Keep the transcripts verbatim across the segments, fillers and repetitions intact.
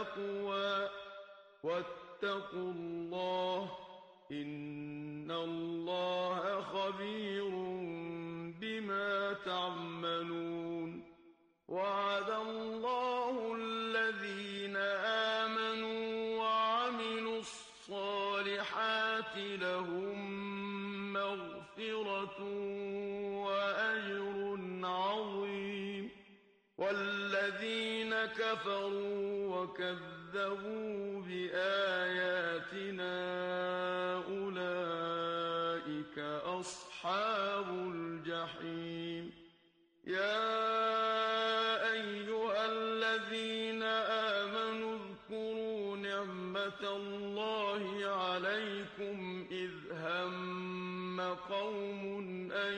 التقوى واتقوا الله إن الله خبير بما تعملون. وعد الله الذين آمنوا وعملوا الصالحات لهم مغفرة وأجر عظيم. والذين كفروا وكذبوا بآياتنا أولئك أصحاب الجحيم. يا أيها الذين آمنوا اذكروا نعمة الله عليكم إذ هم قوم أن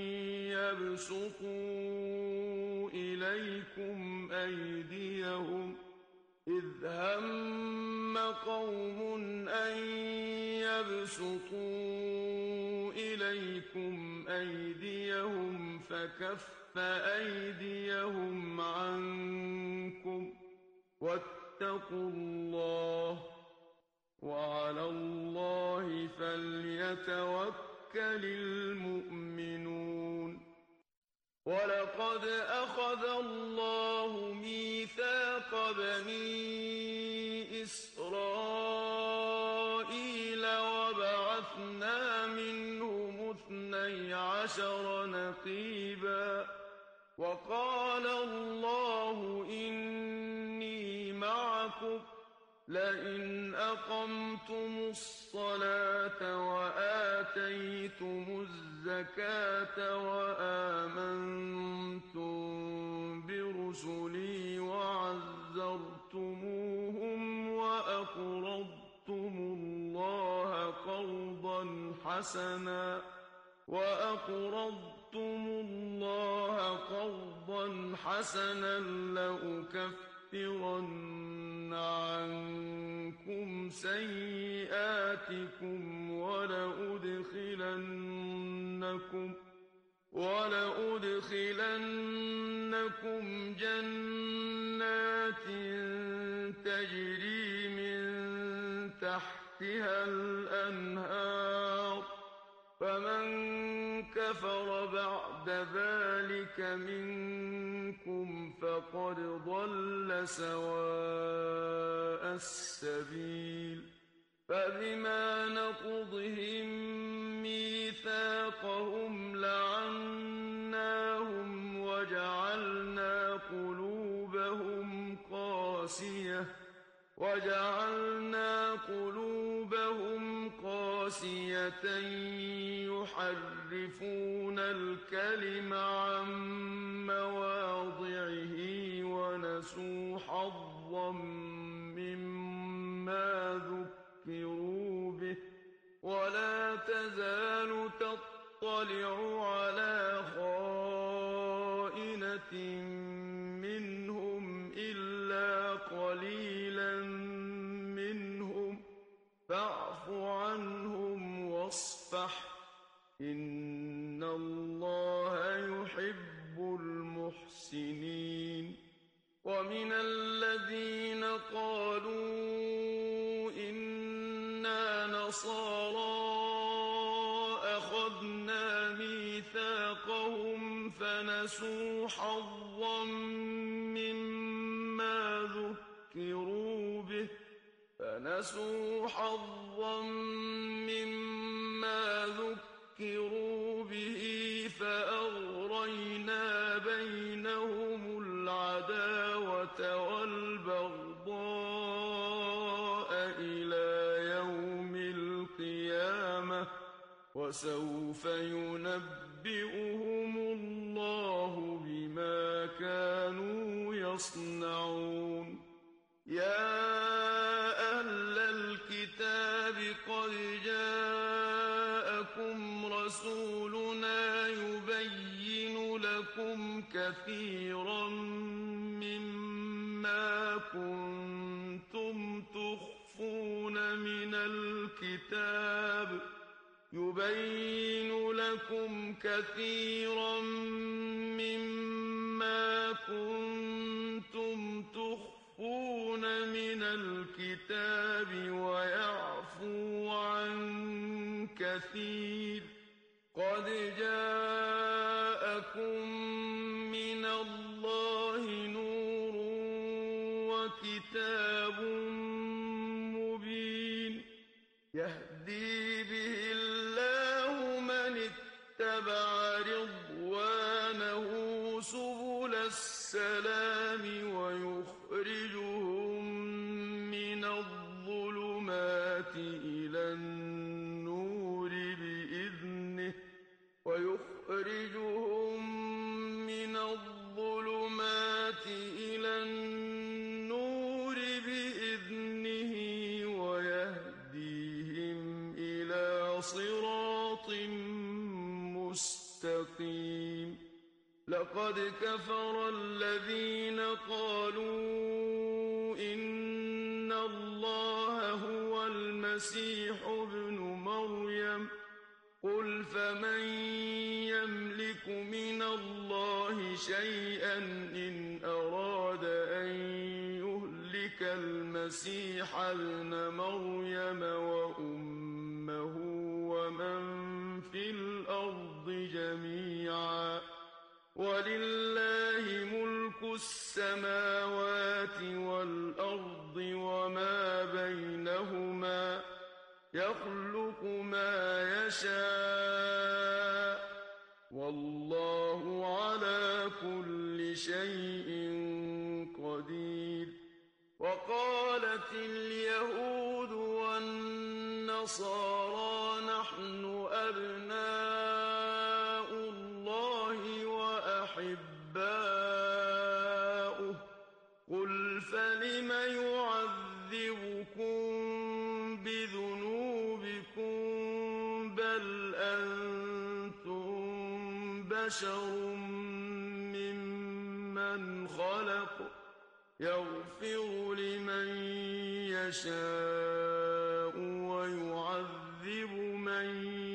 يبسطوا إليكم أيديهم إذ هم قوم أن يبسطوا إليكم أيديهم فكف أيديهم عنكم واتقوا الله وعلى الله فليتوكل المؤمنون. ولقد أخذ الله ميثاق بني إسرائيل وبعثنا منهم اثني عشر نقيبا وقال الله إني معكم لئن أقمتم الصلاة وآتيتم الزكاة وآمنتم برسلي وعزرتموهم وأقرضتم الله قرضا حسنا وأقرضتم الله قرضا حسنا لأكفرن عنكم سيئاتكم ولأدخلنكم ولأدخلنكم جنات تجري من تحتها الأنهار فمن كفر بعد ذلك منكم فقد ضل سواء السبيل. فبما نقضهم ميثاقهم لعناهم وجعلنا قلوبهم قاسية وجعلنا قلوبهم قاسية يحرفون الكلم عن مواضعه ونسوا حظا مما ذكروا به ولا تزال تطلع على خائنة منهم إلا قليلا منهم فاعف عنهم واصفح إن الله يحب المحسنين. ومن الذين قالوا إنا نصارى أخذنا ميثاقهم فنسوا حظا مما ذكروا به فنسوا حظا مما ذكروا به فأغرينا بينهم العداوة والبغضاء إلى يوم القيامة وسوف ينبئهم الله بما كانوا يصنعون. يا أهل الكتاب قد جاءكم رسولنا يبين لكم كثيرا مما كنتم تخفون من الكتاب يبين لكم كثيرا مما كنتم تخفون من من الكتاب ويعفو عن كثير قد جاءكم من الله نور وكتاب مبين يهدي به الله من اتبع رضوانه سبل السلام ويخرجهم من الظلمات إلى النور بإذنه ويخرجهم من الظلمات إلى النور بإذنه ويهديهم إلى صراط مستقيم لقد كفر الذين قالوا إن الله هو المسيح ابن مريم قل فمن يملك من الله شيئا إن أراد أن يهلك المسيح ابن مريم وأمه ومن في الأرض جميعا ولله ملك السماوات والأرض وما بينهما يخلق ما يشاء والله على كل شيء قدير وقالت اليهود والنصارى نحن أبناء الله وأحباؤه قل فلم يعذبكم بذنوبكم بل أنتم بشر ممن خلق يغفر لمن يشاء ويعذب من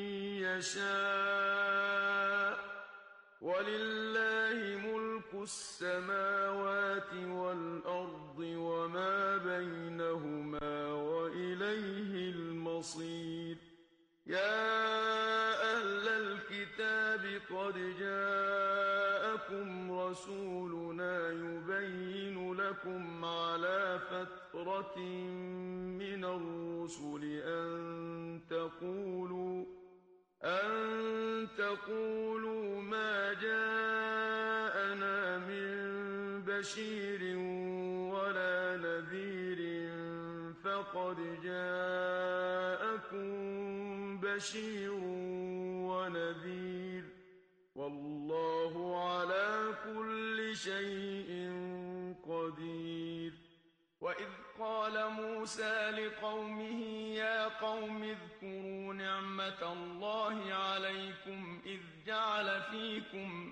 يشاء ولله ملك السماوات والأرض وما بينهما وإليه المصير يا أهل الكتاب قد جاءكم رسولنا يبين لكم على فترة من الرسل أن تقولوا أن تقولوا ما جاءنا من بشير ولا نذير فقد جاءكم بشير ونذير والله على كل شيء قدير وإذ قال موسى لقومه يا قوم اذكروا نعمة الله عليكم إذ جعل فيكم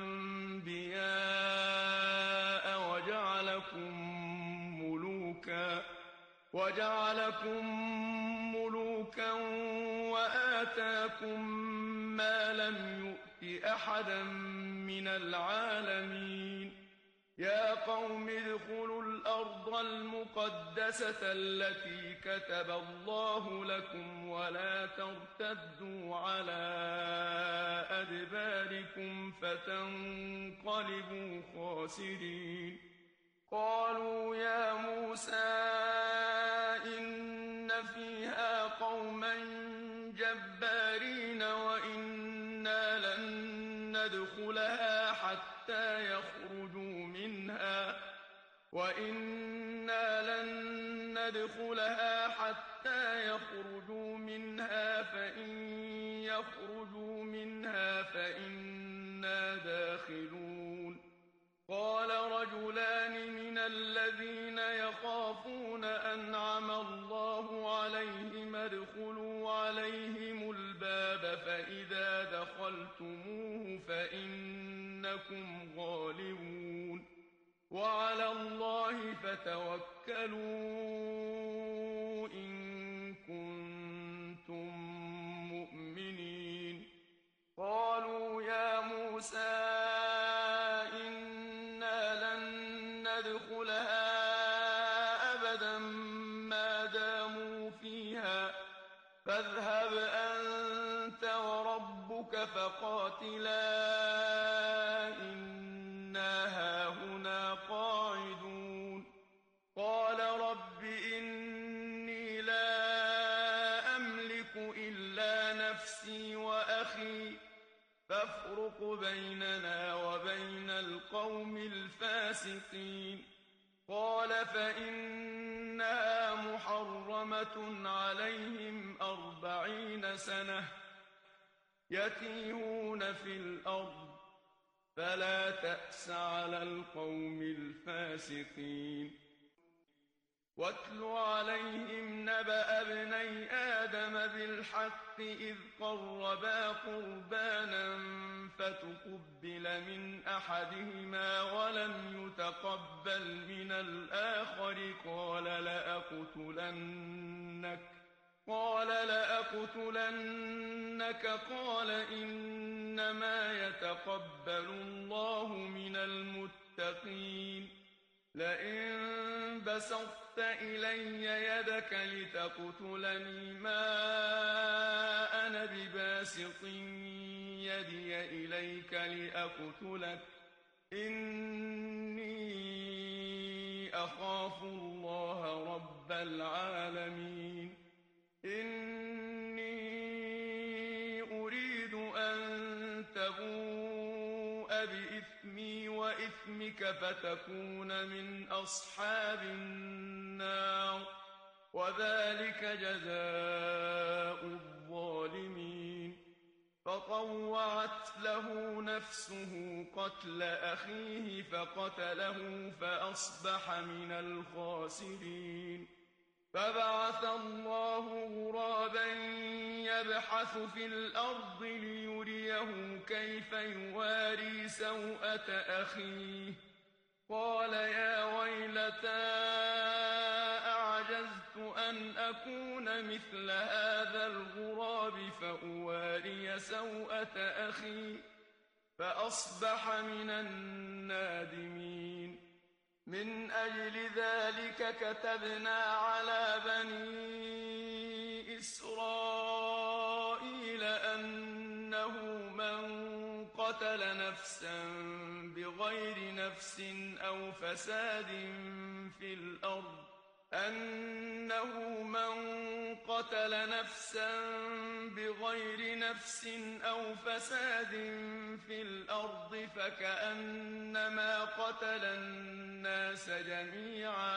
أنبياء وجعلكم ملوكا وجعلكم ملوكا وآتاكم ما لم يؤت أحدا من العالمين يا قوم ادخلوا الأرض المقدسة التي كتب الله لكم ولا ترتدوا على أدباركم فتنقلبوا خاسرين قالوا يا موسى إن فيها قوما جبارين وإنا لن ندخلها حتى يخرجوا منها وإنا لن ندخلها حتى يخرجوا منها فإن يخرجوا منها فإنا داخلون قال رجلان من الذين يخافون أنعم الله عليهم ادخلوا عليهم الباب فإذا دخلتموه فإنكم غالبون وعلى الله فتوكلوا إن كنتم مؤمنين قالوا يا موسى إنا لن ندخلها أبدا فاذهب أنت وربك فقاتلا إنا هاهنا قاعدون قال رب إني لا أملك إلا نفسي وأخي فافرق بيننا وبين القوم الفاسقين قال فإنها محرمة عليهم أربعين سنة يتيهون في الأرض فلا تأس على القوم الفاسقين واتل عليهم نبأ ابني آدم بالحق إذ قربا قربانا فتقبل من أحدهما ولم يتقبل من الآخر قال لأقتلنك قال لأقتلنك قال إنما يتقبل الله من المتقين لئن بسطت إلي يدك لتقتلني ما أنا بباسط يدي إليك لأقتلك إني أخاف الله رب العالمين إني أريد أن تبوء بإثمي وإثمك فتكون من أصحاب النار وذلك جزاء الظالمين فطوعت له نفسه قتل أخيه فقتله فأصبح من الخاسرين فبعث الله غرابا يبحث في الأرض ليريه كيف يواري سوءة أخيه قال يا ويلتى أعجزت أن أكون مثل هذا الغراب فأواري سوءة أخي فأصبح من النادمين من أجل ذلك كتبنا على بني إسرائيل أنه من قتل نفسا بغير نفس أو فساد في الأرض أنه من قتل نفسا بغير نفس أو فساد في الأرض فكأنما قتل الناس جميعا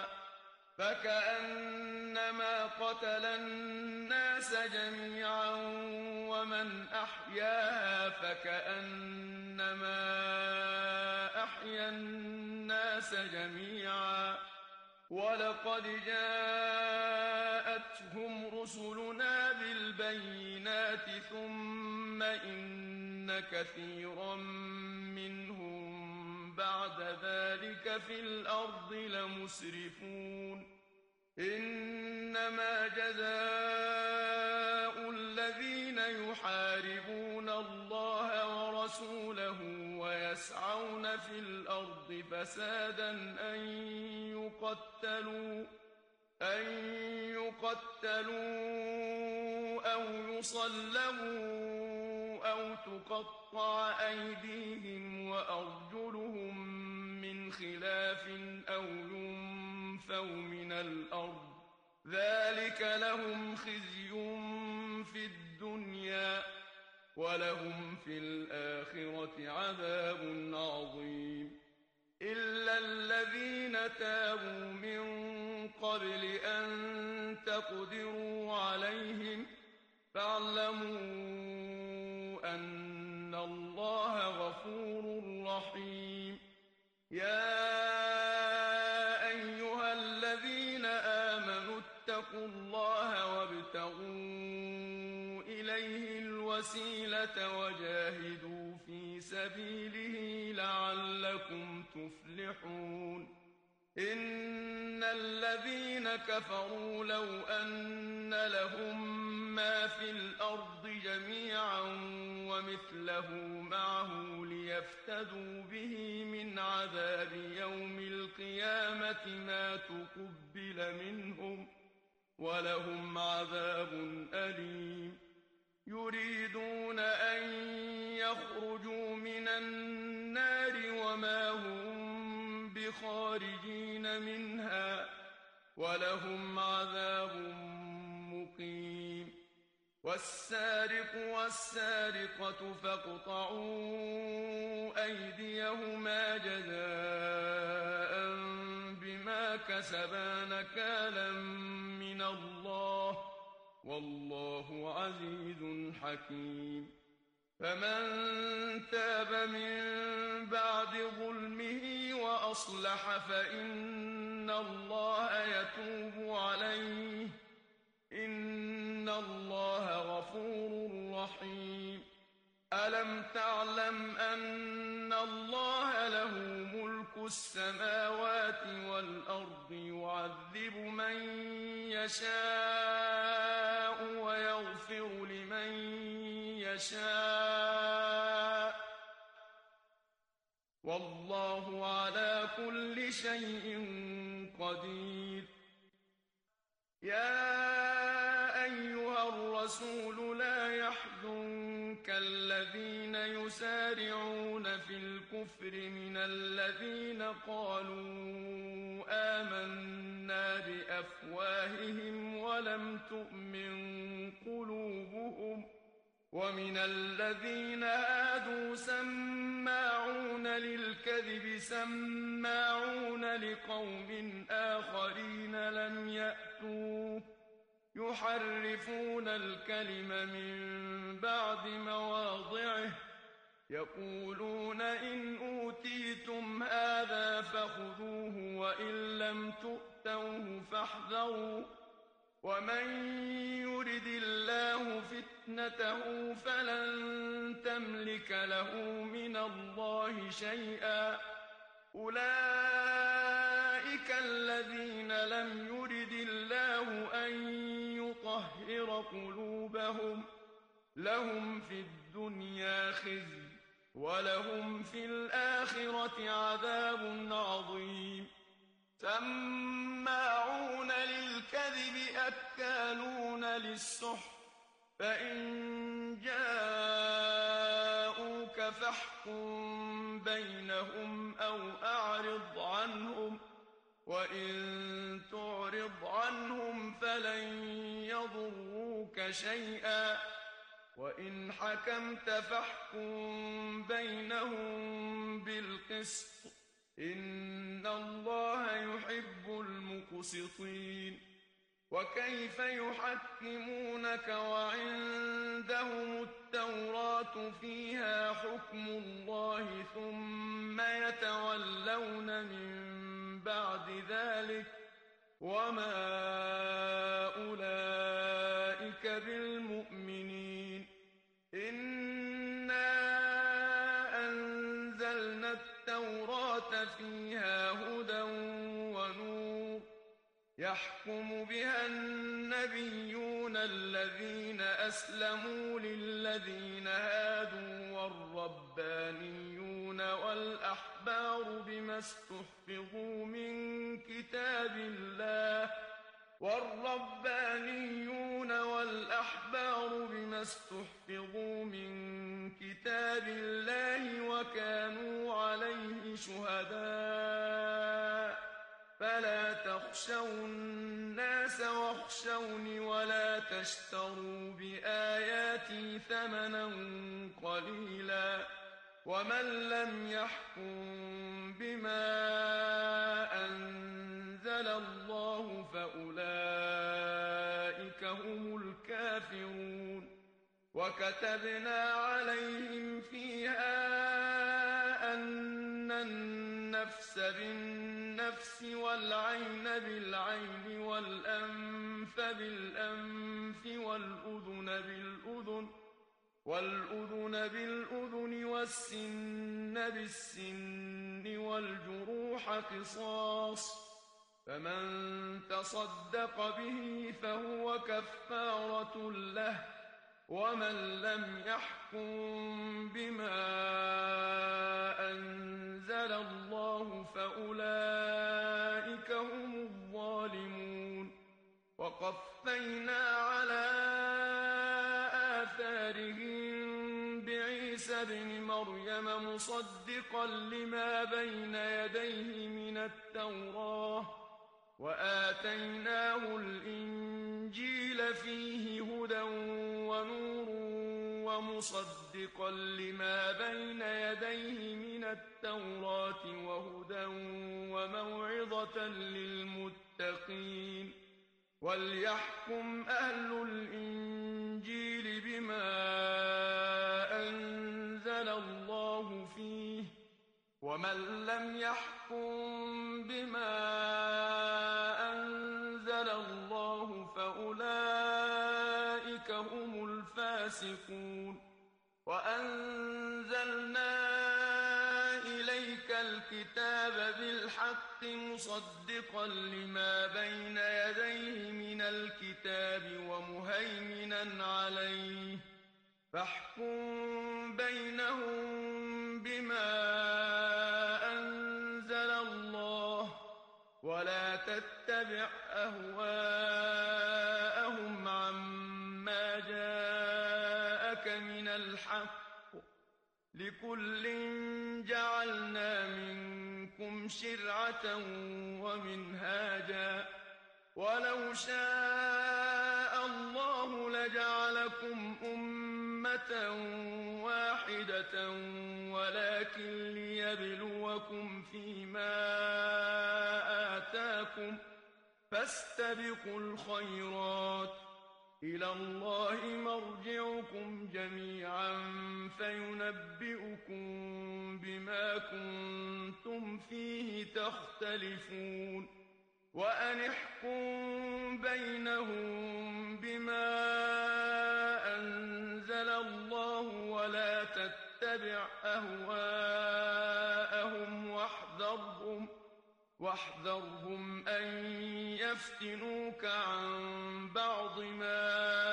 فكأنما قتل الناس جميعا ومن أحياها فكأنما أحيا الناس جميعا ولقد جاءتهم رسلنا بالبينات ثم إن كثيرا منهم بعد ذلك في الأرض لمسرفون إنما جزاء الذين يحاربون الله ورسوله ويسعون في الأرض فسادا أن يقتلوا أن يقتلوا أو يصلبوا أو تقطع أيديهم وأرجلهم من خلاف أو ينفوا من الأرض ذلك لهم خزي في الدنيا ولهم في الآخرة عذاب عظيم إلا الذين تابوا من قبل أن تقدروا عليهم فاعلموا أن الله غفور رحيم يا أيها الذين آمنوا اتقوا الله وابتغوا إليه الوسيلة وجاهدوا في سبيله لعلكم تفلحون إن الذين كفروا لو أن لهم ما في الأرض جميعا ومثله معه ليفتدوا به من عذاب يوم القيامة ما تقبل منهم ولهم عذاب أليم يريدون أن يخرجوا من النار وما هم بخارجين منها ولهم عذاب مقيم والسارق والسارقة فاقطعوا أيديهما جزاء بما كسبا نكالا من الله والله عزيز حكيم فمن تاب من بعد ظلمه وأصلح فإن الله يتوب عليه إن الله غفور رحيم ألم تعلم أن الله له ملك السماوات والأرض يعذب من يشاء ويغفر لمن يشاء والله على كل شيء قدير يا أيها الرسول لا يحزنك الذين يسارعون في الكفر من الذين قالوا آمنا بأفواههم ولم تؤمن قلوبهم ومن الذين هادوا سماعون للكذب سماعون لقوم آخرين لم يأتوك يحرفون الكلم من بعد مواضعه يقولون إن أوتيتم هذا فخذوه وإن لم تؤتوه فاحذروا ومن يرد الله فتنته فلن تملك له من الله شيئا أولئك الذين لم يرد الله أن يطهر قلوبهم لهم في الدنيا خزي ولهم في الآخرة عذاب عظيم سماعون للكذب أكالون للسحت فإن جاءوك فاحكم بينهم أو أعرض عنهم وإن تعرض عنهم فلن يضروك شيئا وإن حكمت فاحكم بينهم بالقسط إن الله يحب المقسطين وكيف يحكمونك وعندهم التوراة فيها حكم الله ثم يتولون من بعد ذلك وما أولئك بالمؤمنين إنا أنزلنا التوراة فيها هدى ونور يحكم بها النبيون الذين أسلموا للذين هادوا والربانيون والأحبار بما استحفظوا من كتاب الله والربانيون والأحبار بما استحفظوا من كتاب الله وكانوا عليه شهداء فلا تخشوا الناس واخشوني ولا تشتروا بآياتي ثمنا قليلا ومن لم يحكم بما أنزل الله فأولئك هم الكافرون وكتبنا عليهم فيها أن النفس بالنفس والعين بالعين والأنف بالأنف والأذن بالأذن والأذن بالأذن والسن بالسن والجروح قصاص فمن تصدق به فهو كفارة له ومن لم يحكم بما أنزل الله فأولئك هم الظالمون وقفينا على آثارهم بعيسى ابن مريم مصدقا لما بين يديه من التوراة وآتيناه الإنجيل فيه هدى ونور ومصدقا لما بين يديه من التوراة وهدى وموعظة للمتقين وليحكم أهل الإنجيل بما أنزل الله فيه ومن لم يحكم بما أنزل الله فأولئك هم الفاسقون وأنزلنا إليك الكتاب بالحق مصدقا لما بين يديه من الكتاب ومهيمنا عليه فاحكم بينهم بما أنزل الله ولا تتبع أهواءهم عما جاءك من الحق لكل جعلنا منكم شرعة ومنهاجا ولو شاء الله لجعلكم أمة واحدة ولكن ليبلوكم فيما آتاكم فاستبقوا الخيرات إلى الله مرجعكم جميعا فينبئكم بما كنتم فيه تختلفون وأن احكم بينهم بما أنزل الله ولا تتبع أهواءهم واحذرهم واحذرهم أن يفتنوك عن بعض ما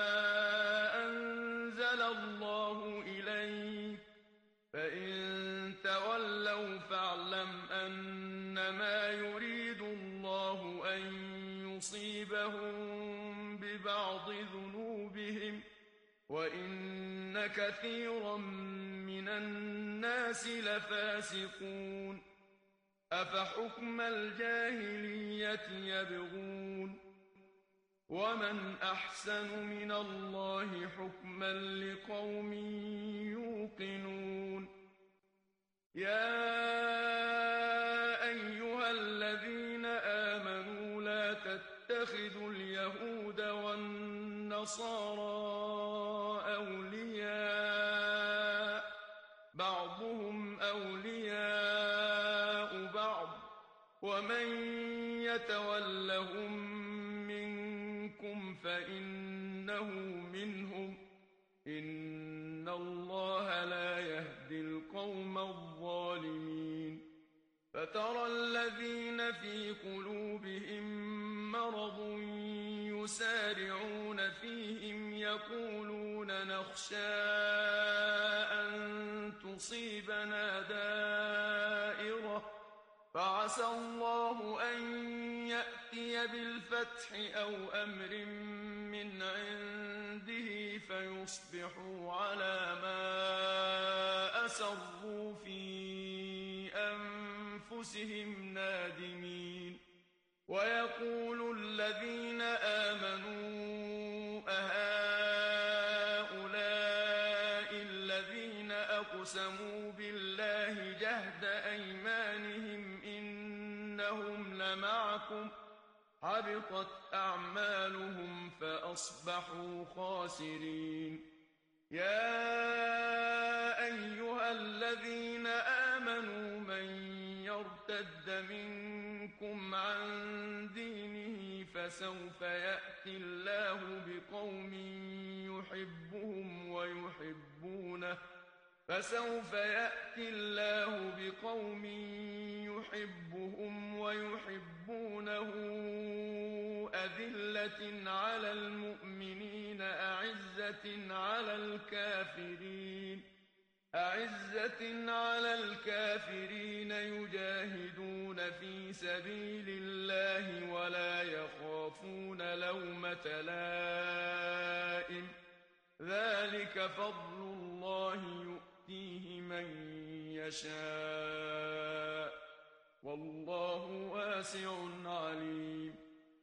أنزل الله إليك فإن تولوا فاعلم أنما يريد الله أن يصيبهم ببعض ذنوبهم وإن كثيرا من الناس لفاسقون أفحكم الجاهلية يبغون ومن أحسن من الله حكما لقوم يوقنون يا أيها الذين آمنوا لا تتخذوا اليهود والنصارى أولياء بعضهم أولياء بعض ومن يتولهم منكم فإنه منهم إن الله لا يهدي القوم الظالمين فترى الذين في قلوبهم مرض يسارعون فيهم يقولون نخشى أن تصيبنا دائرة فعسى الله أن يأتي بالفتح أو أمر من عنده فيصبحوا على ما أسروا في أنفسهم نادمين ويقول الذين آمنوا أهؤلاء الذين أقسموا بالله جهد أيمانهم إنهم لمعكم حبطت أعمالهم فأصبحوا خاسرين يا أيها الذين آمنوا من يرتد منكم عن دينه فسوف يأتي الله بقوم يحبهم ويحبونه فسوف يأتي الله بقوم يحبهم ويحبونه أذلة على المؤمنين أعزة على الكافرين أعزة على الكافرين يجاهدون في سبيل الله ولا يخافون لومة وتلائم ذلك فضل الله يؤتيه من يشاء والله واسع عليم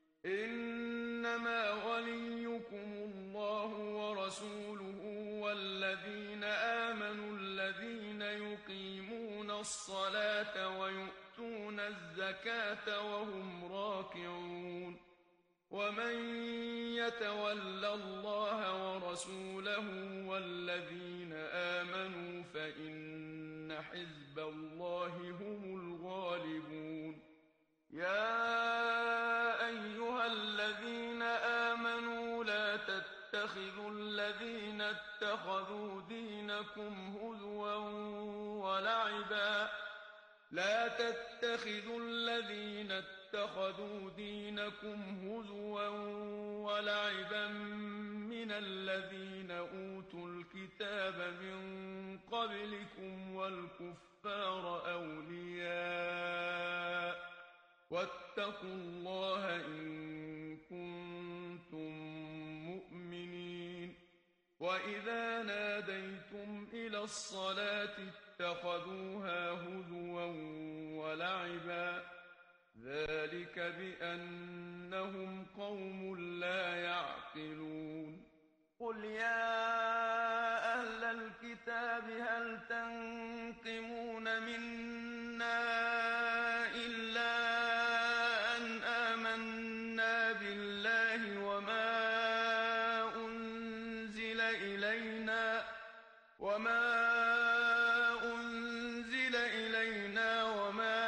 إنما وليكم الله ورسوله والذين آمنوا الذين يقيمون الصلاة ويؤتون الزكاة وهم راكعون ومن يتول الله ورسوله والذين آمنوا فإن حزب الله هم الغالبون يا أيها الذين آمنوا لا تتخذوا الذين اتخذوا دينكم هزوا ولعبا لا تتخذوا الذين اتخذوا دينكم هزوا ولعبا من الذين أوتوا الكتاب من قبلكم والكفار أولياء واتقوا الله إن كنتم مؤمنين وإذا ناديتم إلى الصلاة اتخذوها هزوا ولعبا ذلك بأنهم قوم لا يعقلون قل يا أهل الكتاب هل تنقمون منا إلا أن آمنا بالله وما أنزل إلينا وما أنزل إلينا وما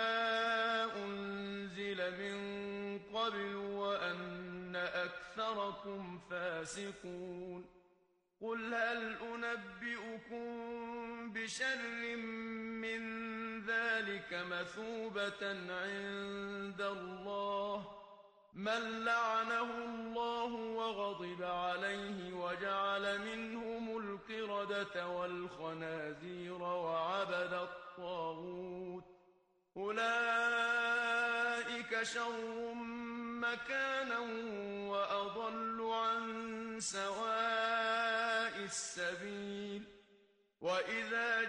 أنزل من قبل وأن أكثركم فاسقون قل هل أنبئكم بشر من ذلك مثوبة عند الله من لعنه الله وغضب عليه وجعل منهم القردة والخنازير وعبد الطاغوت أولئك شر مكانا وأضل عن سواء السبيل وإذا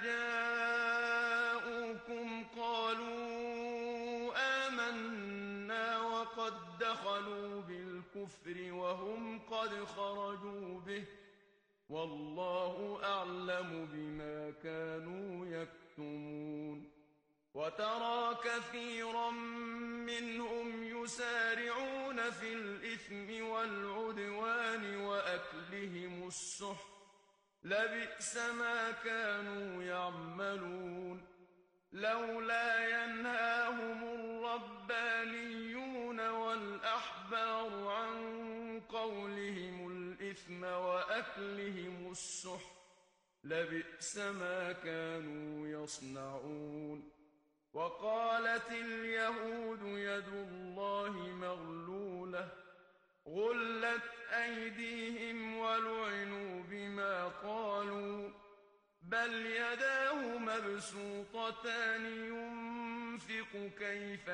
جاءوكم قالوا آمنا وقد دخلوا بالكفر وهم قد خرجوا به والله أعلم بما كانوا يكتمون وترى كثيرا منهم يسارعون في الإثم والعدوان وأكلهم السحت لبئس ما كانوا يعملون لولا ينهاهم الربانيون والأحبار عن قولهم الإثم وأكلهم السحت لبئس ما كانوا يصنعون وقالت اليهود يد الله مغلولة غلت أيديهم ولعنوا بما قالوا بل يداه مبسوطتان ينفق كيف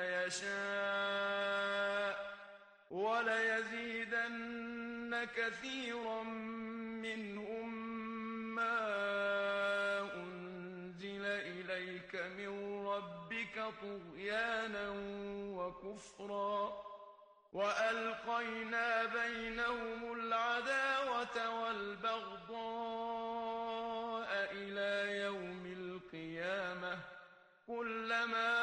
يشاء وليزيدن كثيرا منهم ما أنزل إليك من ربك طغيانا وكفرا وألقينا بينهم العداوة والبغضاء إلى يوم القيامة كلما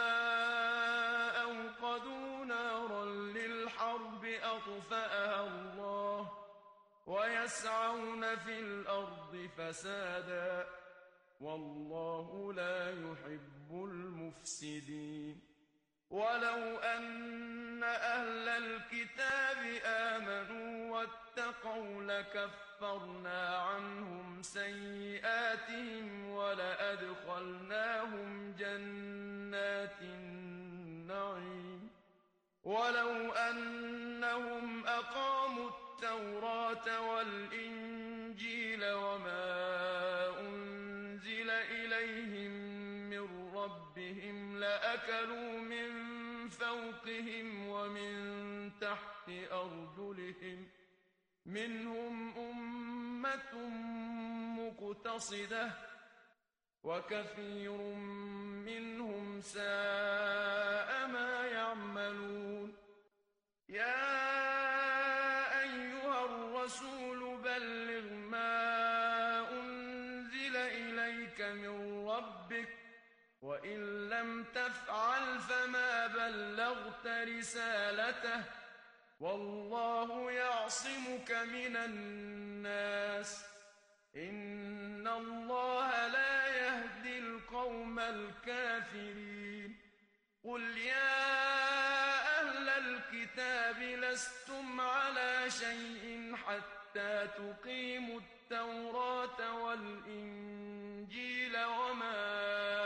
أوقدوا نارا للحرب أطفأها الله ويسعون في الأرض فسادا والله لا يحب المفسدين ولو أن أهل الكتاب آمنوا واتقوا لكفرنا عنهم سيئاتهم ولأدخلناهم جنات النعيم ولو أنهم أقاموا التوراة والإنجيل وما أنزل إليهم من ربهم لأكلوا من فوقهم ومن تحت أرجلهم منهم أمة مقتصدة وكثير منهم ساء ما يعملون يا أيها الرسول بلغ ما أنزل إليك من ربك وإن لم تفعل فما بلغت رسالته والله يعصمك من الناس إن الله لا يهدي القوم الكافرين قل يا أهل الكتاب لستم على شيء حتى تقيموا التوراة والإنجيل وما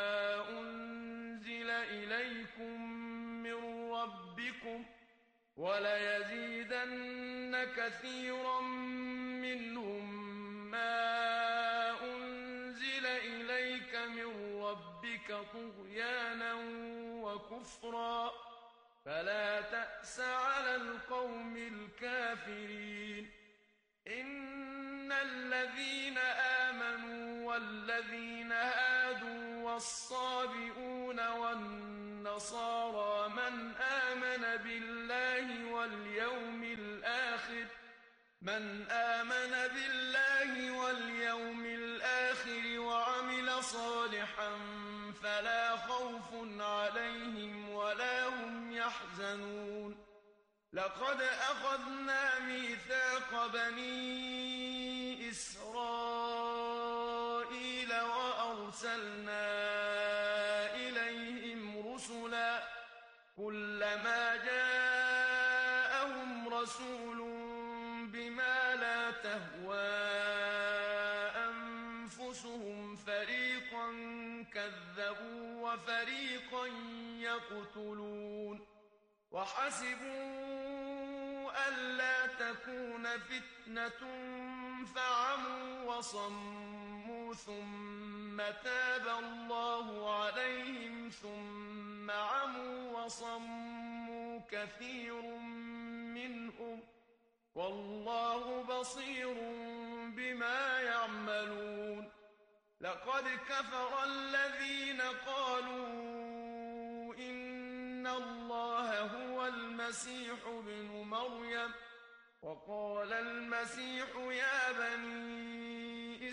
أنزل إليكم من ربكم وليزيدن كثيرا منهم ما أنزل إليك من ربك طغيانا وكفرا فلا تأس على القوم الكافرين إن الذين آمنوا والذين هادوا والصابئون والنصارى من آمن بالله واليوم الآخر من آمن بالله واليوم الآخر وعمل صالحا فلا خوف عليهم ولا هم يحزنون لقد أخذنا ميثاق بني إسرائيل وأرسلنا إليهم رسلا كلما جاءهم رسول بما لا تهوى أنفسهم فريقا كذبوا وفريقا يقتلون وحسبوا ألا تكون فتنة فعموا وصموا ثم تاب الله عليهم ثم عموا وصموا كثير منهم والله بصير بما يعملون لقد كفر الذين قالوا إن الله هو المسيح ابن مريم وقال المسيح يا بني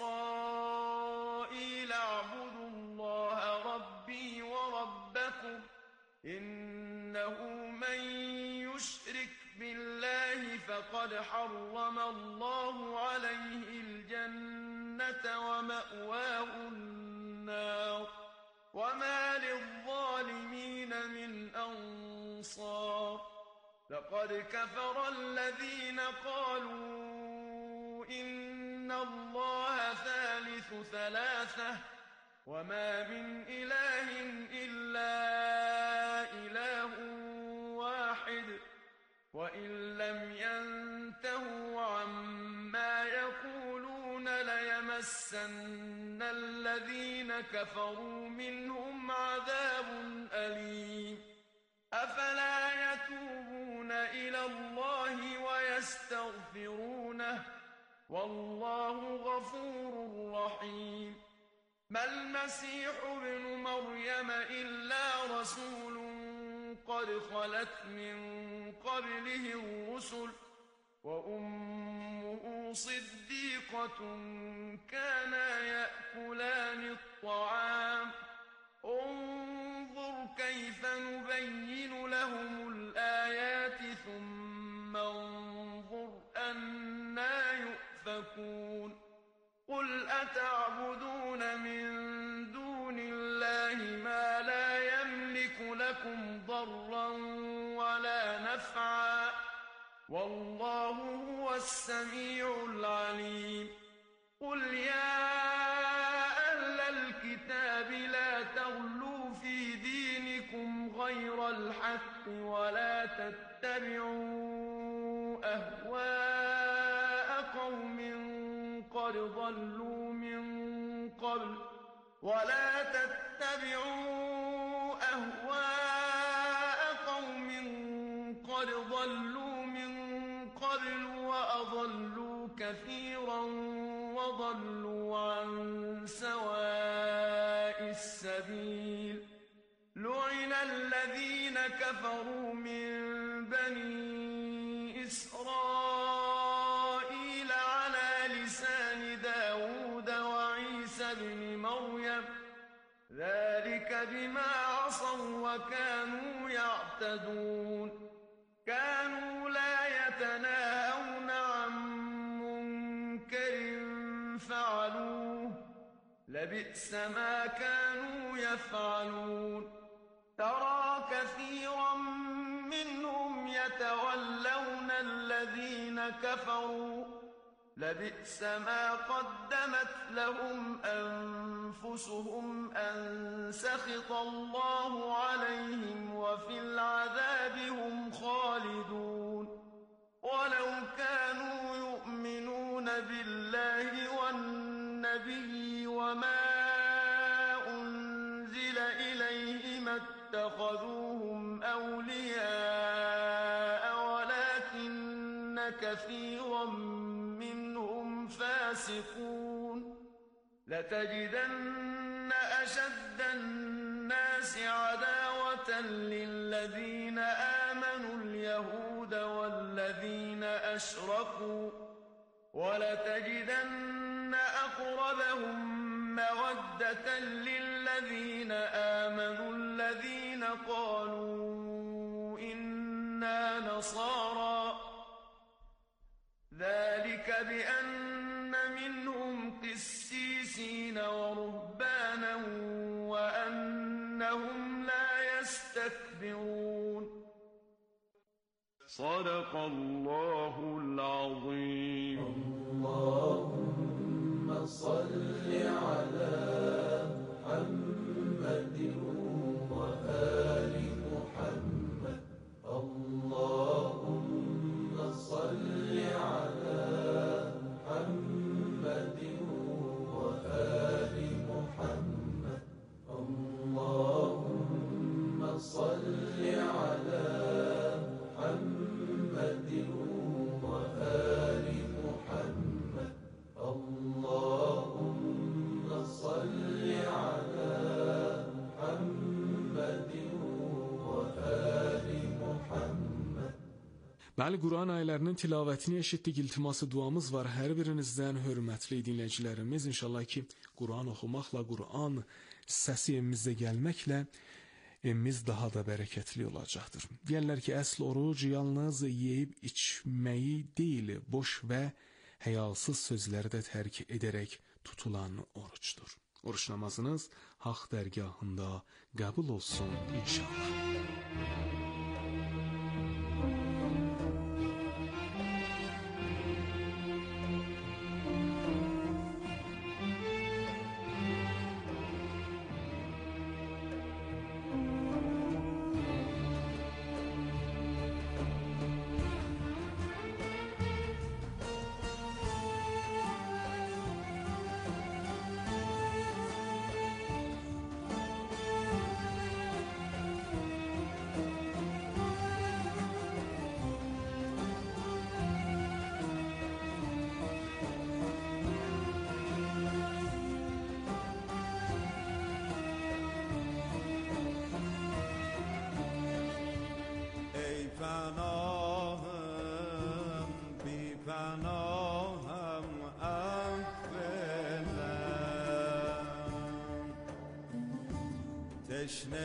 إسرائيل اعبدوا الله ربي وربكم إنه من يشرك بالله فقد حرم الله عليه الجنة ومأواه النار وما للظالمين من أنصار لقد كفر الذين قالوا إن الله ثالث ثلاثة وما من إله إلا إله واحد وإن لم ينتهوا عما يقولون ليمسن الذين كفروا منهم عذاب أليم أفلا يتوبون إلى الله ويستغفرونه والله غفور رحيم ما المسيح ابن مريم إلا رسول قد خلت من قبله الرسل وأمه صديقة كانا يأكلان الطعام انظر كيف نبين لهم الآيات ثم انظر أنا يؤفكون قل أتعبدون من دون الله ما لا يملك لكم ضرا ولا نفعا والله هو السميع العليم قل يا أهل الكتاب لا تغلوا في دينكم غير الحق ولا تتبعوا أهواء قوم قد ضلوا من قبل ولا تتبعوا أهواء قوم قد ضلوا من قبل وأضلوا كثيرا وضلوا عن سواء السبيل لعن الذين كفروا من بني إسرائيل على لسان داود وعيسى بن مريم ذلك بما عصوا وكانوا يعتدون كانوا لا يتناهون عن منكر فعلوه لبئس ما كانوا يفعلون ترى كثيرا منهم يتولون الذين كفروا لبئس ما قدمت لهم أنفسهم أن سخط الله عليهم وفي العذاب هم خالدون ولو كانوا يؤمنون بالله والنبي وما أنزل إليه ما اتخذوهم أولياء ولكن كثيرا منهم فاسقون لتجدن أشد الناس عداوة للذين آمنوا اليهود والذين أشركوا ولتجدن أقربهم مودة للذين آمنوا الذين قالوا إنا نصارى ذلك بأن منهم قسيسين ورهبانا وأنهم لا يستكبرون صدق الله العظيم. اللهم صل على محمد وآل محمد. اللهم صل على محمد وآل محمد. اللهم صل على محمد وآل محمد. اللهم صل على محمد وآل محمد. Bəli, Quran ayələrinin tilavətini eşitdik, iltiması duamız var hər birinizdən, hörmətli dinləyicilərimiz. İnşallah ki, Quran oxumaqla, Quran səsi evimizdə gəlməklə evimiz daha da bərəkətli olacaqdır. Deyərlər ki, əsl oruc yalnız yeyib içməyi deyil, boş və həyasız sözləri də tərk edərək tutulan oruçdur. Oruç namazınız haqq dərgahında qəbul olsun inşallah. پناهم بی پناهم اولم تشنه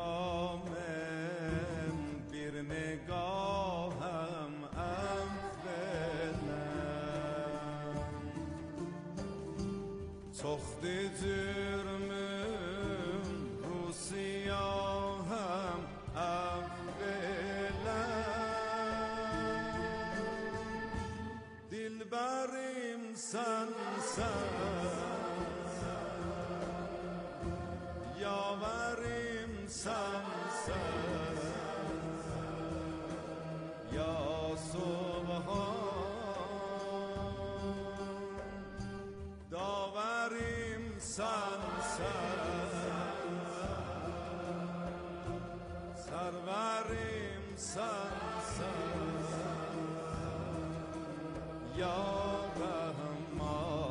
کامم بیر نگاهم اولم تخت جرمم رو سیاهم دلبریم سن سن یاوریم سن سن یا سبحان داوریم سن سن سروریم سن سن یا رحمان.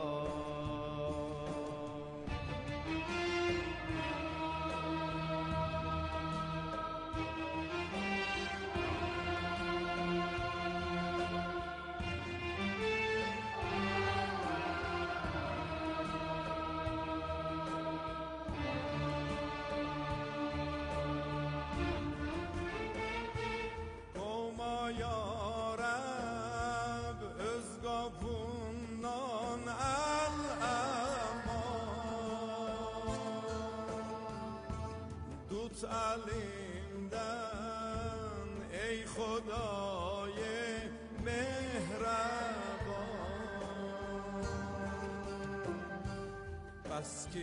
علیمدن ای خدای مهربان، بس که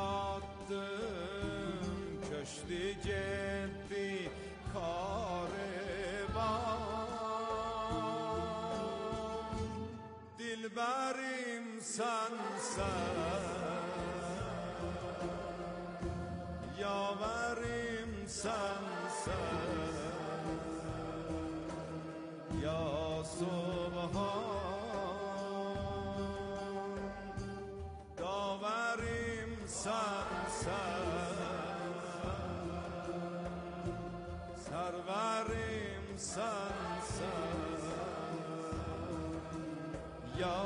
یادم کشتی جدی کاروان، دلبریم سنسر یاوریم سنسر یا سبحان، داوریم سنسر سروریم سنسر یا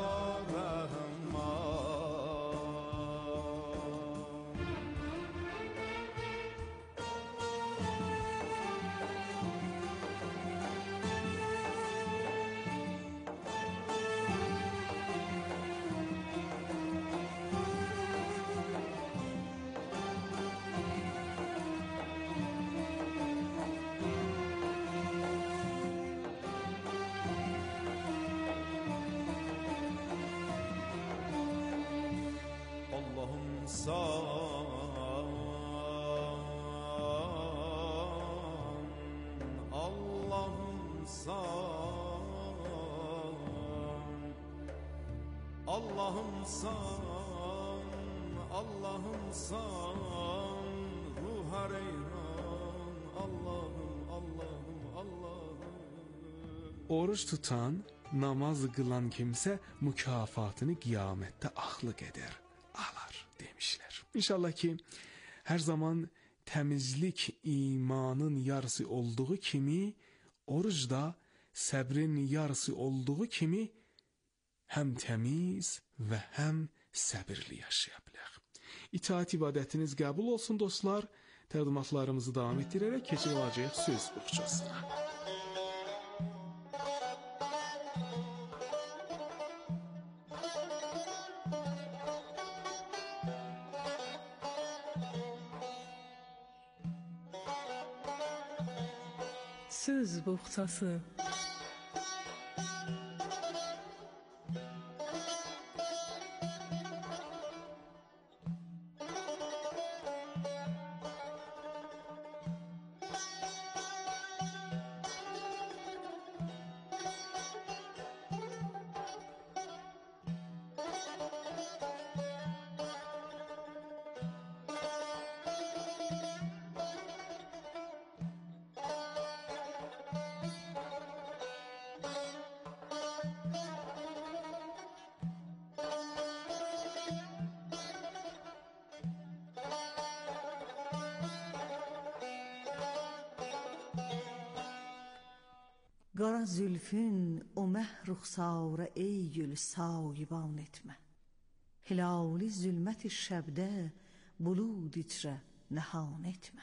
اللهم صل اللهم صل روح ریحان اللهم اللهم اللهم. Oruç tutan, namaz qılan kimsə mükafatını qiyamətdə axlı qədər alar demişlər. İnşallah ki, hər zaman təmizlik imanın yarısı olduğu kimi, oruc da səbrin yarısı olduğu kimi həm təmiz və həm səbirli yaşaya bilər. İtaat ibadətiniz qəbul olsun dostlar. Təqdimatlarımızı davam etdirərək keçək olacaq söz buxçasına. Söz buxçası. Qara zülfün o məh ruxsarə ey gül sayıban etmə. Hilali zülmət-i şəbdə bulud içrə nəhan etmə.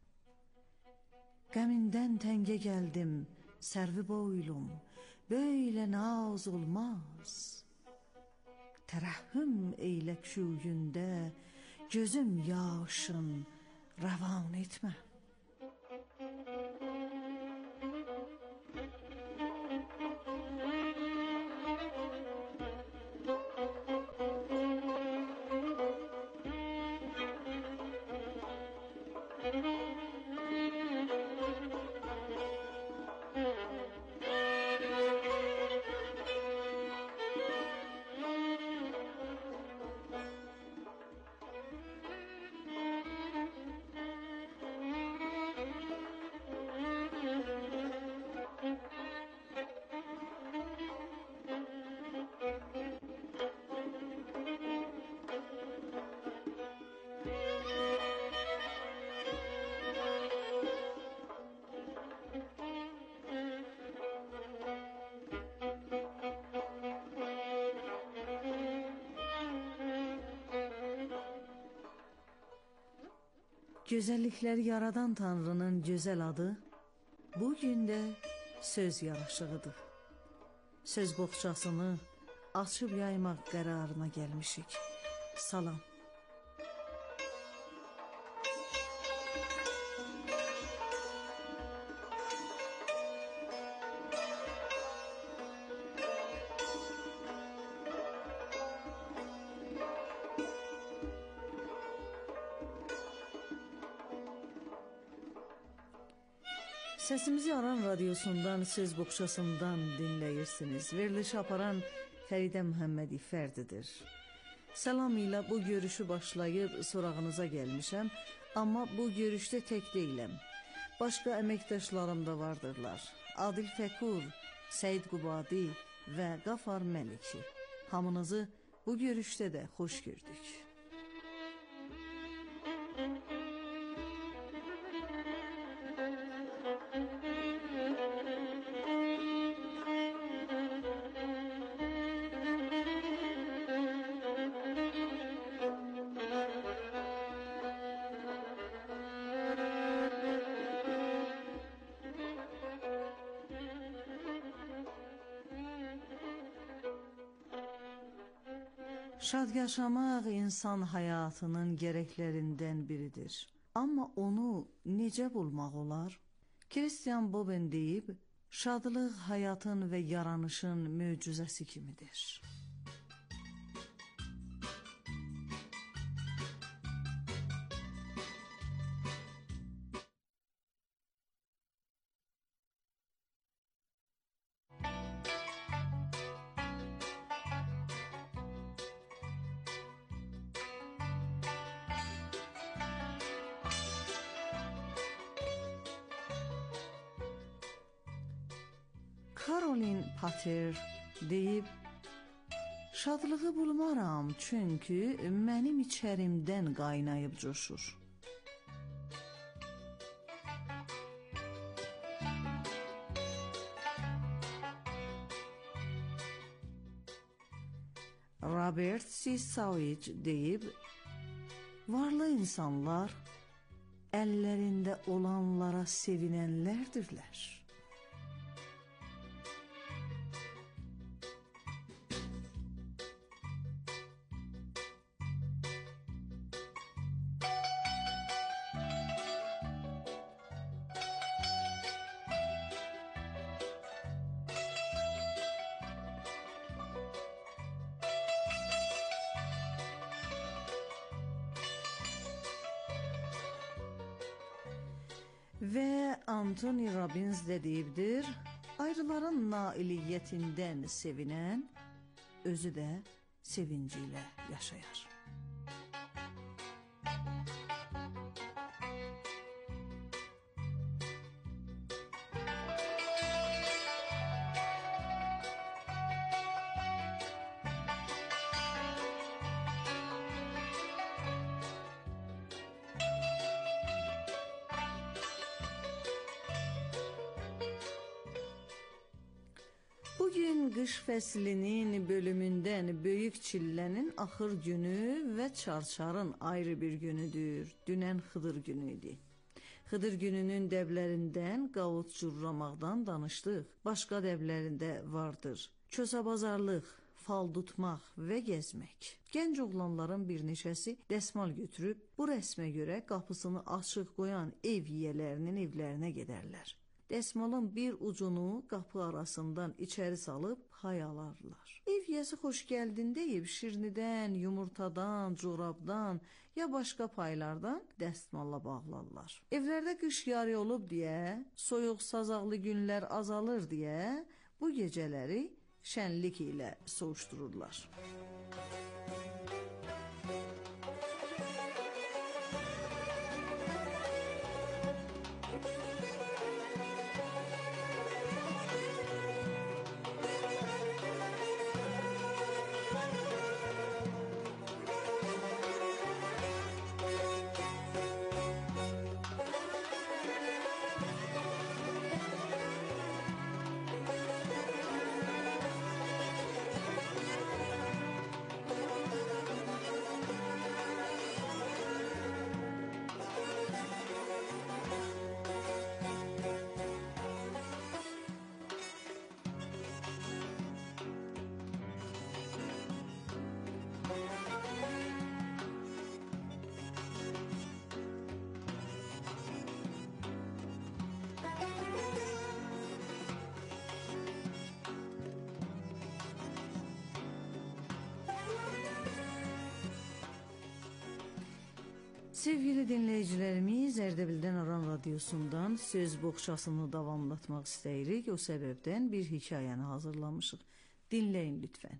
Qəmindən təngə gəldim sərvi boylum, böylə naz olmaz. Tərəhhüm eylə küşüyündə gözüm yaşın rəvan etmə. Gözəllikləri yaradan Tanrının gözəl adı bu gün də söz yaraşığıdır. Söz boğçasını açıb yaymaq qərarına gəlmişik. Salam. Səsimizi Aran Radyosundan, Söz Boğçasından dinləyirsiniz. Veriliş aparan Fəridə Məhəmmədi Fərdidir. Salam ilə bu görüşü başlayıb sorağınıza gəlmişəm, amma bu görüşdə tək deyiləm. Başqa əməkdaşlarım da vardırlar. Adil Fəkur, Səid Qubadi və Qafar Məliki. Hamınızı bu görüşdə də xoş gördük. Şad yaşamaq insan həyatının gərəklərindən biridir. Amma onu necə bulmaq olar? Christian Boben deyib, şadlıq həyatın və yaranışın möcüzəsi kimidir. Caroline Pater deyib, şadlığı bulmaram çünkü mənim içərimdən qaynayıb coşur. Robert C. Savage deyib, varlı insanlar əllərində olanlara sevinənlərdirlər. Və Anthony Robbins də deyibdir, ayrıların nailiyyətindən sevinən, özü də sevinci ilə yaşayar. Bugün qış fəslinin bölümündən Böyük Çillənin axır günü və Çarçarın ayrı bir günüdür. Dünən Xıdır günü idi. Xıdır gününün dəblərindən qavut curramaqdan danışdıq. Başqa dəblərində vardır. Kösabazarlıq, fal tutmaq və gəzmək. Gənc oğlanların bir neçəsi dəsmal götürüb bu rəsmə görə qapısını açıq qoyan ev yiyələrinin evlərinə gedərlər. Dəsmalın bir ucunu qapı arasından içəri salıb hayalarlar. Ev yiyəsi xoş gəldin deyib şirnidən, yumurtadan, corabdan ya başqa paylardan dəsmalla bağlarlar. Evlərdə qış yarı olub deyə, soyuq sazaqlı günlər azalır deyə bu gecələri şənlik ilə soğuşdururlar. Sevgili dinleyicilerimiz, Erdebil'den Aran Radyosu'ndan söz boğçasını davamlatmak istəyirik. O səbəbdən bir hikayəni hazırlamışıq. Dinləyin lütfən.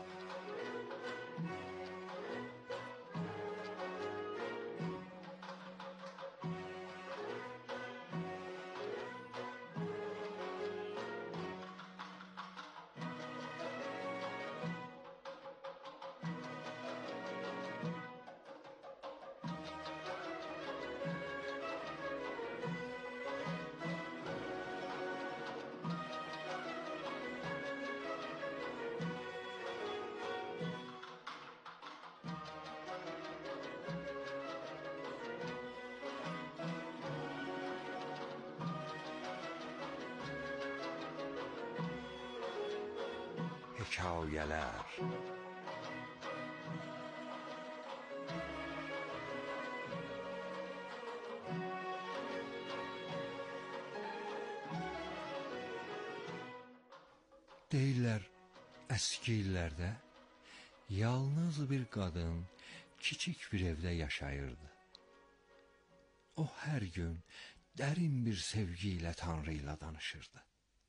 Hekayələr. Deyirlər, əski illərdə yalnız bir qadın kiçik bir evdə yaşayırdı. O hər gün dərin bir sevgi ilə Tanrı ilə danışırdı.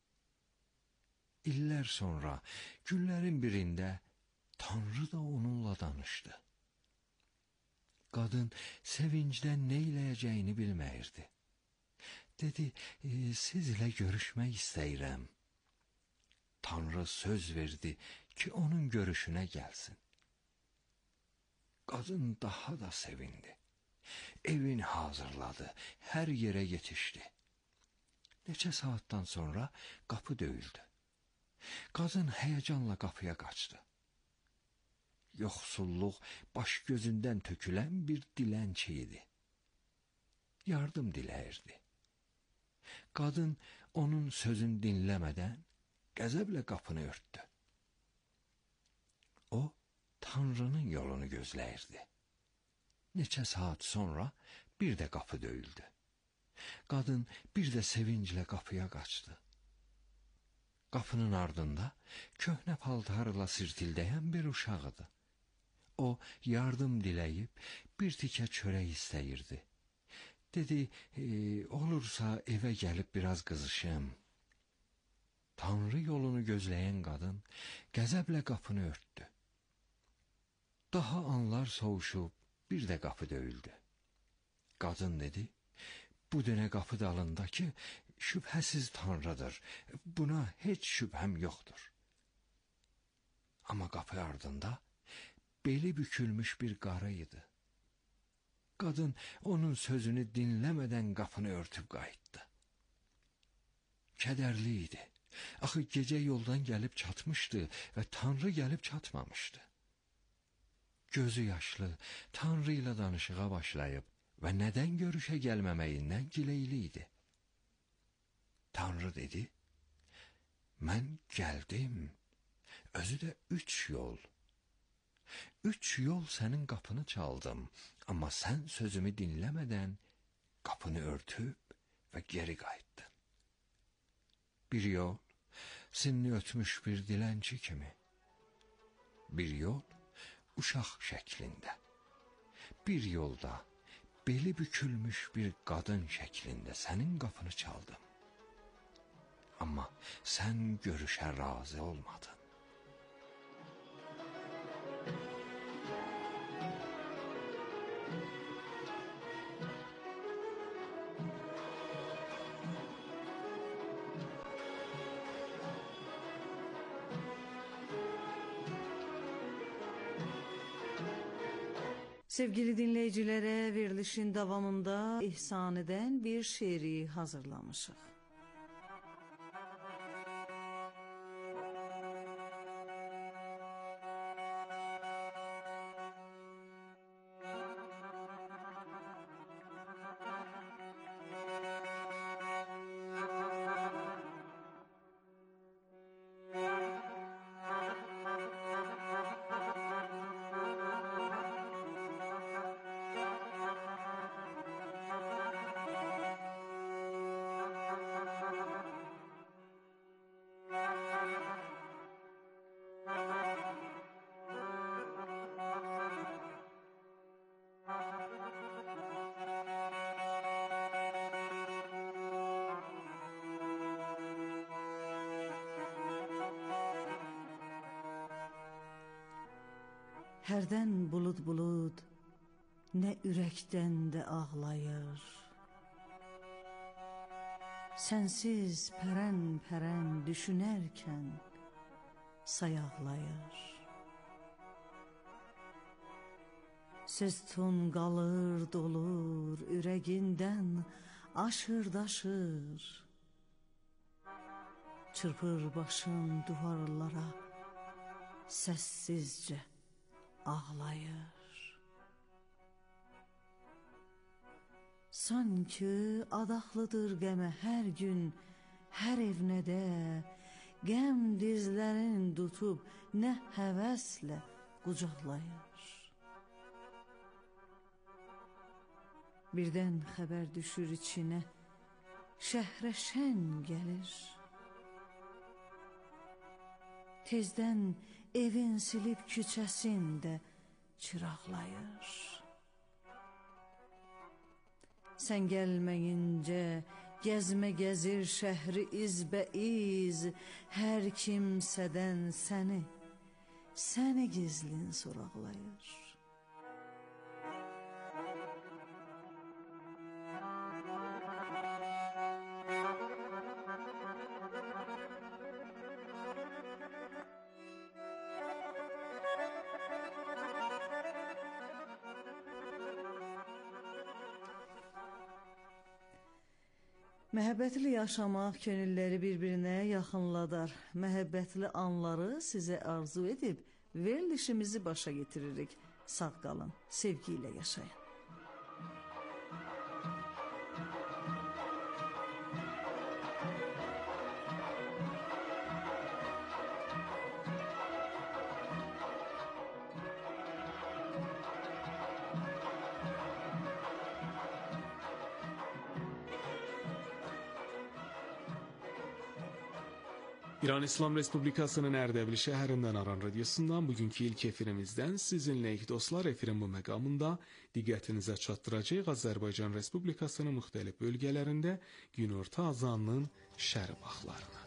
İllər sonra günlərin birində Tanrı da onunla danışdı. Qadın sevincdən nə eləyəcəyini bilməyirdi. Dedi, e, sizlə görüşmək istəyirəm. Tanrı söz verdi ki, onun görüşünə gəlsin. Qadın daha da sevindi. Evini hazırladı, hər yerə yetişdi. Neçə saatdan sonra qapı döyüldü. Qadın həyəcanla qapıya qaçdı. Yoxsulluq baş gözündən tökülən bir dilənçi idi. Yardım diləyirdi. Qadın onun sözünü dinləmədən qəzəblə qapını örtdü. O, Tanrının yolunu gözləyirdi. Neçə saat sonra bir də qapı döyüldü. Qadın bir də sevinclə qapıya qaçdı. Qapının ardında köhnə paltarla sirtildəyən bir uşaq idi. O, yardım diləyib bir tikə çörək istəyirdi. Dedi, e, olursa evə gəlib biraz qızışım. Tanrı yolunu gözləyən qadın qəzəblə qapını örtdü. Daha anlar soğuşub bir də qapı döyüldü. Qadın dedi, bu dönə qapı dalındakı şübhəsiz Tanrıdır, buna heç şübhəm yoxdur. Amma qapı ardında beli bükülmüş bir qarı idi. Qadın onun sözünü dinləmədən qapını örtüb qayıtdı. Kədərli idi. Axı gecə yoldan gəlib çatmışdı və Tanrı gəlib çatmamışdı. Gözü yaşlı, Tanrı ilə danışığa başlayıb və nədən görüşə gəlməməyindən gileyli idi. Tanrı dedi, mən gəldim, özü də üç yol. Üç yol sənin qapını çaldım, amma sən sözümü dinləmədən qapını örtüb və geri qayıtdın. Bir yol, sinni ötmüş bir dilənçi kimi. Bir yol, uşaq şəklində. Bir yolda, beli bükülmüş bir qadın şəklində sənin qapını çaldım. Amma sən görüşə razı olmadın. Sevgili dinleyicilere verilişin davamında İhsani'den bir şiiri hazırlamışıq. hərdən bulud bulud, nə ürəkdən də ağlayır. Sənsiz pərən-pərən düşünərkən sayaqlayır. Söz tonqalır, dolur, ürəgindən aşır daşır. Çırpır başın duvarlara, səssizcə ağlayır. Sanki adaqlıdır qəmə hər gün, hər evnədə, qəm dizlərin tutub nə həvəslə qucaqlayır. Birdən xəbər düşür içinə, şəhrə şən gəlir. Tezdən evin silib küçəsində çıraqlayır. Sən gəlməyincə gəzmə gəzir şəhri izbəiz, hər kimsədən səni, səni gizlin soraqlayır. Məhəbbətli yaşamaq könülləri bir-birinə yaxınladar. Məhəbbətli anları sizə arzu edib verilişimizi başa getiririk. Sağ qalın, sevgi ilə yaşayın. İran İslam Respublikasının Ərdəbil şəhərindən Aran radiosundan bugünkü ilk efirimizdən sizinləyik dostlar. Efirin bu məqamında diqqətinizə çatdıracaq Azərbaycan Respublikasının müxtəlif bölgələrində günorta azanının şərq vaxtlarını.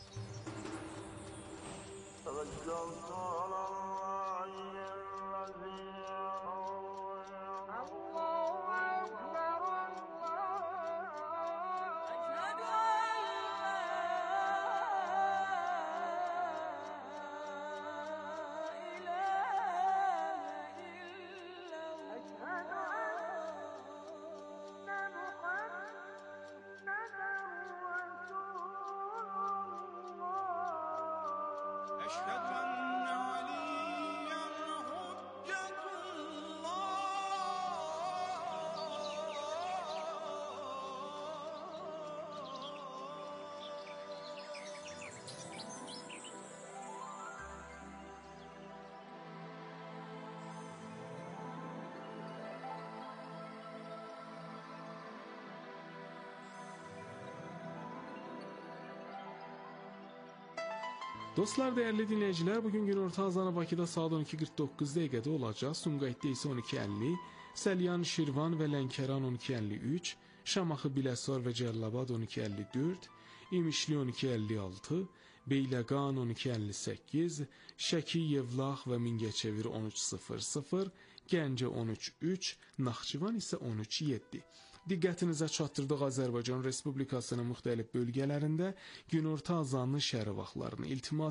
Dostlar, değerli dinleyiciler, bugün günorta azanı Bakıda saat on iki qırx doqquz dəqiqədə olacaq. Sumqayıtda isə on iki əlli, Səlyan, Şirvan və Lənkəran on iki əlli üç, Şamaxı, Biləsuvar və Cəlilabad on iki əlli dörd, İmişli on iki əlli altı, Beyləqan on iki əlli səkkiz, Şəki, Yevlax və Mingəçevir on üç sıfır sıfır, Gəncə on üç üç, Naxçıvan isə on üç yeddi. Diqqətinizə çatdırdıq Azərbaycan Respublikasının müxtəlif bölgələrində günorta azanlı şərq vaxtlarını. İltimas